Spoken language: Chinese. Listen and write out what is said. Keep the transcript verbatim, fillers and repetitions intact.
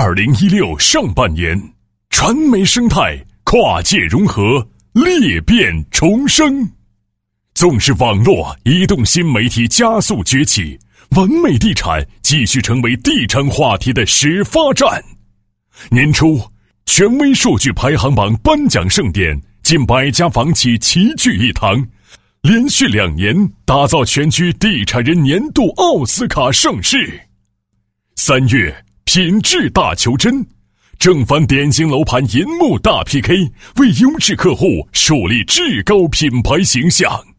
二零一六上半年，传媒生态跨界融合，裂变重生。纵使网络移动新媒体加速崛起，完美地产继续成为地产话题的始发站。年初，权威数据排行榜颁奖盛典，近百家房企齐聚一堂，连续两年打造全区地产人年度奥斯卡盛世。三月，品质大求真，正反典型楼盘银幕大 P K， 为优质客户树立至高品牌形象。